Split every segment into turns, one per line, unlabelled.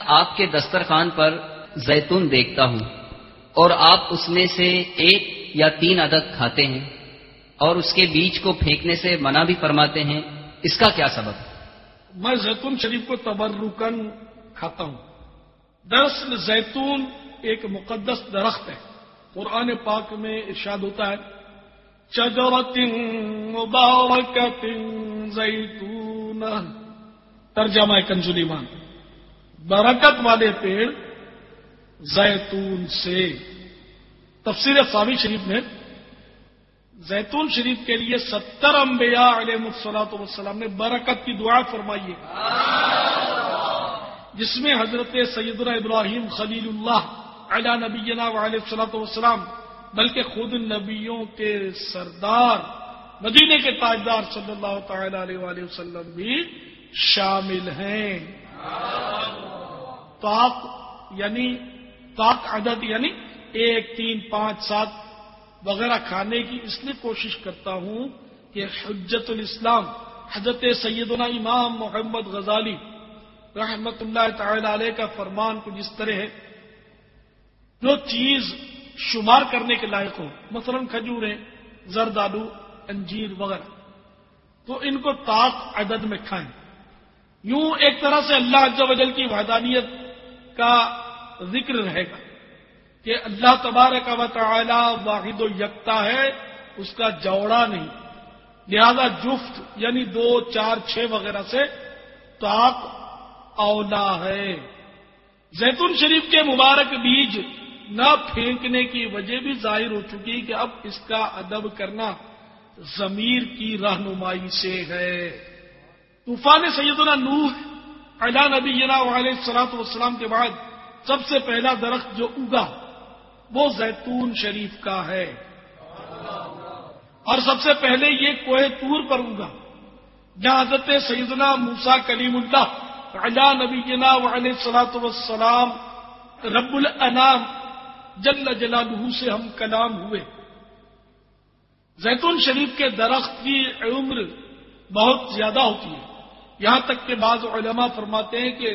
آپ کے دسترخوان پر زیتون دیکھتا ہوں اور آپ اس میں سے 1 یا 3 عدد کھاتے ہیں اور اس کے بیج کو پھینکنے سے منع بھی فرماتے ہیں، اس کا کیا سبب؟
میں زیتون شریف کو تبرکن کھاتا ہوں۔ دراصل زیتون ایک مقدس درخت ہے۔ قرآن پاک میں ارشاد ہوتا ہے شجرۃ مبارکۃ زیتونہ، ترجمہ کنز الایمان، برکت والے پیڑ زیتون سے۔ تفسیر ثانی شریف میں زیتون شریف کے لیے 70 انبیاء علیہ الصلوۃ والسلام نے برکت کی دعا فرمائی ہے، جس میں حضرت سیدنا ابراہیم خلیل اللہ علی نبینا وعلیہ الصلوۃ والسلام، بلکہ خود نبیوں کے سردار مدینے کے تاجدار صلی اللہ تعالی علیہ وآلہ وسلم بھی شامل ہیں۔ طاق عدد یعنی 1، 3، 5، 7 وغیرہ کھانے کی اس لیے کوشش کرتا ہوں کہ حجت الاسلام حضرت سیدنا امام محمد غزالی رحمت اللہ تعالی علیہ کا فرمان کو جس طرح ہے، جو چیز شمار کرنے کے لائق ہو، مثلا کھجوریں، زردالو، انجیر وغیرہ، تو ان کو طاق عدد میں کھائیں۔ یوں ایک طرح سے اللہ عز و جل کی وحدانیت کا ذکر رہے گا کہ اللہ تبارک و تعالی واحد و یکتا ہے، اس کا جوڑا نہیں، لہذا جفت یعنی 2، 4، 6 وغیرہ سے طاق اولا ہے۔ زیتون شریف کے مبارک بیج نہ پھینکنے کی وجہ بھی ظاہر ہو چکی کہ اب اس کا ادب کرنا ضمیر کی رہنمائی سے ہے۔ طوفان سیدنا نوح علی نبینا وعلیہ الصلوۃ والسلام کے بعد سب سے پہلا درخت جو اگا وہ زیتون شریف کا ہے، اور سب سے پہلے یہ کوہ طور پر اگا جہاں حضرت سیدنا موسیٰ کلیم اللہ علی نبینا وعلیہ الصلوۃ والسلام رب الانام جل جلالہ سے ہم کلام ہوئے۔ زیتون شریف کے درخت کی عمر بہت زیادہ ہوتی ہے، یہاں تک کہ بعض علماء فرماتے ہیں کہ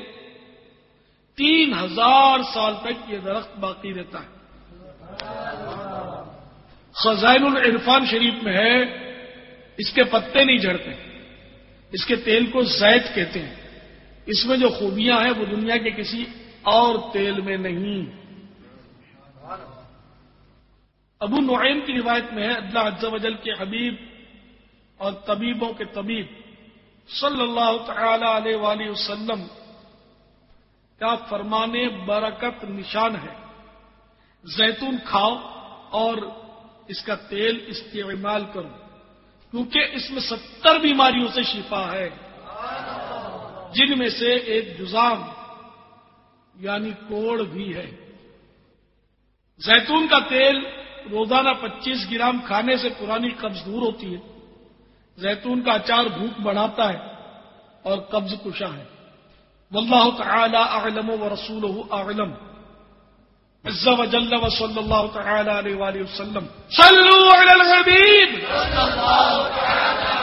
3000 سال تک یہ درخت باقی رہتا ہے۔ خزائن العرفان شریف میں ہے اس کے پتے نہیں جھڑتے، اس کے تیل کو زیت کہتے ہیں، اس میں جو خوبیاں ہیں وہ دنیا کے کسی اور تیل میں نہیں۔ ابو نعیم کی روایت میں ہے اللہ عز و جل کے حبیب اور طبیبوں کے طبیب صلی اللہ تعالی علیہ وآلہ وسلم کا فرمان برکت نشان ہے، زیتون کھاؤ اور اس کا تیل استعمال کرو، کیونکہ اس میں 70 بیماریوں سے شفا ہے، جن میں سے ایک جذام یعنی کوڑ بھی ہے۔ زیتون کا تیل روزانہ 25 گرام کھانے سے پرانی قبض دور ہوتی ہے۔ زیتون کا اچار بھوک بڑھاتا ہے اور قبض کشا ہے۔ واللہ تعالی اعلم ورسولہ اعلم عز وجل وصلی اللہ تعالی علیہ وآلہ وسلم صلوا علی الحبیب صلی اللہ تعالی